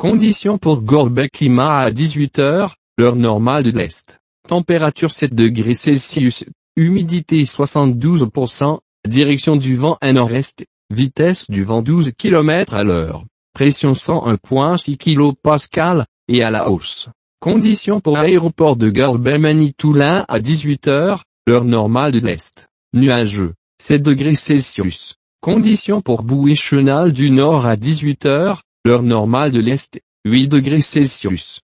Conditions pour Gorbet climat à 18h, l'heure normale de l'Est. Température 7 degrés Celsius, humidité 72%, direction du vent à nord-est, vitesse du vent 12 km à l'heure, pression 101,6 kPa, et à la hausse. Conditions pour aéroport de Gorbet-Manitoulin à 18h, l'heure normale de l'Est. Nuageux, 7 degrés Celsius. Conditions pour Bouée-Chenal du Nord à 18h, l'heure normale de l'Est, 8 degrés Celsius.